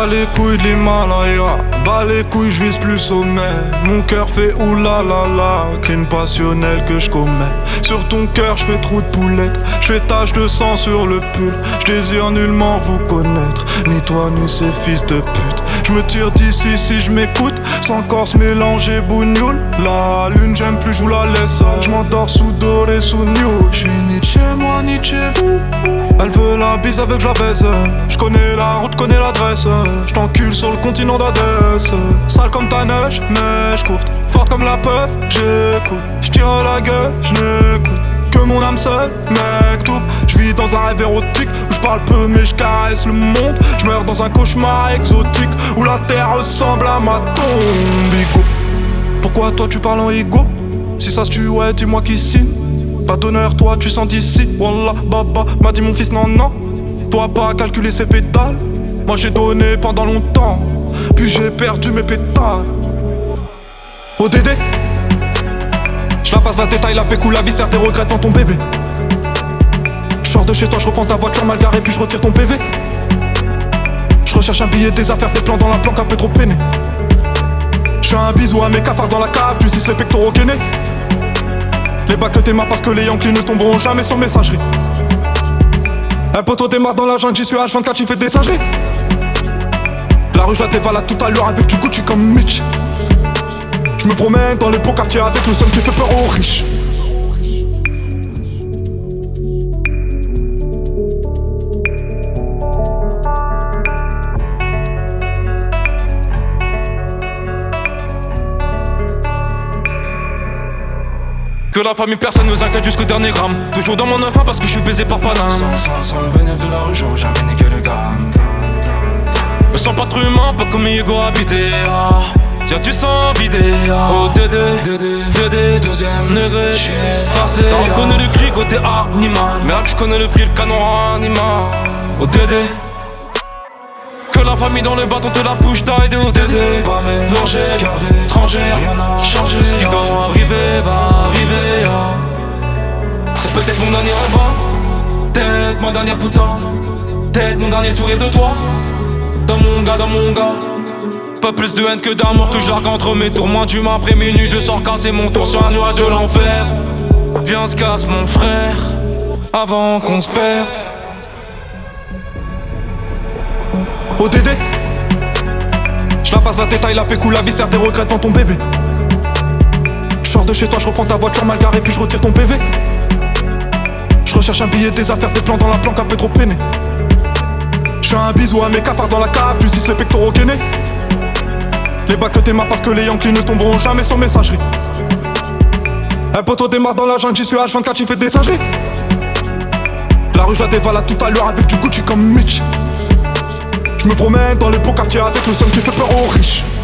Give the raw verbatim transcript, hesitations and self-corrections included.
Bas les couilles de l'Himalaya, bas les couilles, je vise plus sommet. Mon cœur fait oulala, crime passionnel que je commets. Sur ton cœur, je fais trou de poulette, je fais tache de sang sur le pull. Je désire nullement vous connaître, ni toi ni ces fils de pute. Je me tire d'ici si je m'écoute, sans corps se mélanger bougnoule. La lune j'aime plus, je vous la laisse. Je m'endors sous doré, sous new. Je suis ni de chez moi ni de chez vous. Elle veut la bise avec je la baise. Je connais la route, connais l'adresse. Je t'encule sur le continent d'Adès. Sale comme ta neige, neige courte. Forte comme la peur, j'écoute. Je tire la gueule, je n'écoute que mon âme seule, mec tout. Je vis dans un rêve érotique où je parle peu mais je caresse le monde. Je meurs dans un cauchemar exotique où la terre ressemble à ma tombe. Ego. Pourquoi toi tu parles en ego? Si ça se tue, ouais, dis-moi qui signe. Pas d'honneur, toi tu sens d'ici. Wallah, baba, m'a dit mon fils, non, non. Toi pas calculer ses pétales. Moi j'ai donné pendant longtemps, puis j'ai perdu mes pétales. O D D, je la passe la détail, la pécou, la viscère, tes regrets devant ton bébé. Je sors de chez toi, je reprends ta voiture mal garée, puis je retire ton P V. Je recherche un billet, des affaires, des plans dans la planque, un peu trop peiné. Je fais un bisou à mes cafards dans la cave, tu dis les pectoraux gainés. Les bacs que t'es marre parce que les Yankees ne tomberont jamais sans messagerie. Un poteau démarre dans la jungle, j'y suis H vingt-quatre, tu fais des singeries. La rue je la dévalade tout à l'heure avec du Gucci comme Mitch. Je me promène dans les beaux quartiers avec le seum qui fait peur aux riches. Que la famille personne nous inquiète jusqu'au dernier gramme. Toujours dans mon enfant parce que je suis baisé par Paname. Sans, sans, sans le bénéfice de la rue, j'aurais jamais niqué le gramme. Me sens pas trop humain, pas comme Hugo habité. Ah, y'a du sang vidé. Ah. Oh Dédé, Dédé, Dédé, deuxième degré. J'suis effacé. T'en connais le cri côté animal. Merde, j'connais le prix, le canon animal. Oh Dédé. Que la famille dans le bâton te la push taille de O D D. Pas mélangé, cœur d'étranger, rien n'a changé. Ce qui doit arriver va arriver. Ah. C'est peut-être mon dernier rêve, peut-être ma dernière putain, peut-être mon dernier sourire de toi. Dans mon gars, dans mon gars. Pas plus de haine que d'amour que je largue entre mes tours. Moins d'humain après minuit, je sors casser mon tour sur un nuage de l'enfer. Viens se casse mon frère, avant qu'on se perde. O D D, je la passe la détail, la pécou, la viscère, tes regrets devant ton bébé. Je sors de chez toi, je reprends ta voiture mal garée, puis je retire ton P V. Je recherche un billet, des affaires, des plans dans la planque, un peu trop peiné. Je fais un bisou à mes cafards dans la cave, tu dis les pectoraux gainés. Les bacs que t'es marre parce que les Yankees ne tomberont jamais sans messagerie. Un poteau démarre dans la jungle, j'y suis H vingt-quatre, tu fais des singeries. La rue je la dévalade tout à l'heure avec du Gucci comme Mitch. Je me promène dans les beaux quartiers avec le seum qui fait peur aux riches.